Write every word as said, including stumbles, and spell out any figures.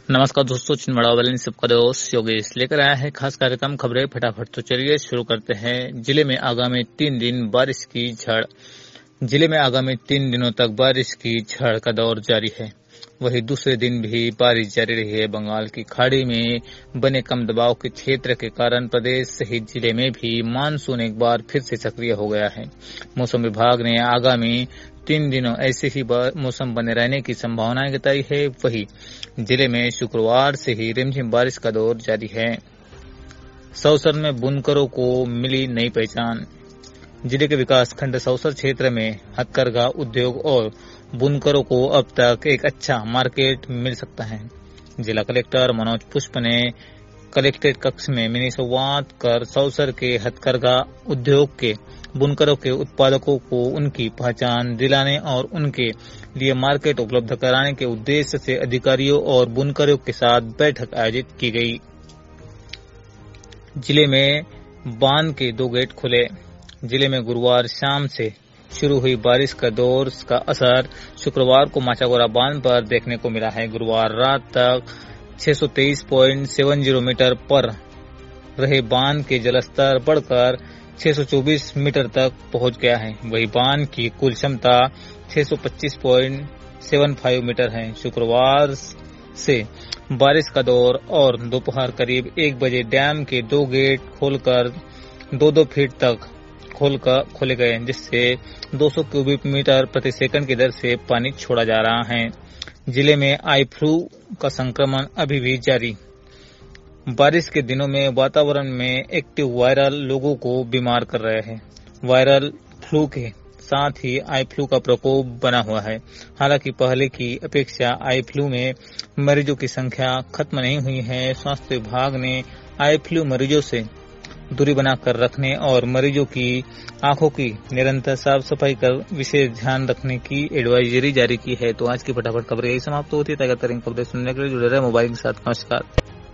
नमस्कार दोस्तों, छिंदवाड़ा वाले सबका दोस्त योगेश लेकर आया है खास कार्यक्रम खबरें फटाफट। तो चलिए शुरू करते हैं। जिले में आगामी तीन दिन बारिश की झड़ जिले में आगामी तीन दिनों तक बारिश की झड़ का दौर जारी है। वहीं दूसरे दिन भी बारिश जारी रही है। बंगाल की खाड़ी में बने कम दबाव के क्षेत्र के कारण प्रदेश सहित जिले में भी मानसून एक बार फिर से सक्रिय हो गया है। मौसम विभाग ने आगामी तीन दिनों ऐसे ही मौसम बने रहने की संभावनाएं जताई है। वहीं जिले में शुक्रवार से ही रिमझिम बारिश का दौर जारी है। सौसर में बुनकरों को मिली नई पहचान। जिले के विकास खंड सौसर क्षेत्र में हथकरघा उद्योग और बुनकरों को अब तक एक अच्छा मार्केट मिल सकता है। जिला कलेक्टर मनोज पुष्प ने कलेक्ट्रेट कक्ष में मिनी संवाद कर सौसर के हथकरघा उद्योग के बुनकरों के उत्पादकों को उनकी पहचान दिलाने और उनके लिए मार्केट उपलब्ध कराने के उद्देश्य से अधिकारियों और बुनकरों के साथ बैठक आयोजित की गई। जिले में बांध के दो गेट खुले। जिले में गुरुवार शाम से शुरू हुई बारिश का दौर का असर शुक्रवार को माचागोरा बांध पर देखने को मिला है। गुरुवार रात तक छह सौ तेईस पॉइंट सात शून्य मीटर पर रहे बांध के जलस्तर बढ़कर छह सौ चौबीस मीटर तक पहुंच गया है। वहीं बांध की कुल क्षमता छह सौ पच्चीस पॉइंट सात पाँच मीटर है। शुक्रवार से बारिश का दौर और दोपहर करीब एक बजे डैम के दो गेट खोलकर दो दो फीट तक खोलकर खोले गए, जिससे दो सौ क्यूबिक मीटर प्रति सेकंड की दर से पानी छोड़ा जा रहा है। जिले में आई फ्लू का संक्रमण अभी भी जारी। बारिश के दिनों में वातावरण में एक्टिव वायरल लोगों को बीमार कर रहे हैं। वायरल फ्लू के साथ ही आई फ्लू का प्रकोप बना हुआ है। हालांकि पहले की अपेक्षा आई फ्लू में मरीजों की संख्या खत्म नहीं हुई है। स्वास्थ्य विभाग ने आई फ्लू मरीजों से दूरी बनाकर रखने और मरीजों की आंखों की निरंतर साफ सफाई कर विशेष ध्यान रखने की एडवाइजरी जारी की है। तो आज की फटाफट खबरें यही समाप्त होती है। ताकि खबरें सुनने के लिए जुड़े रहे मोबाइल के साथ। नमस्कार।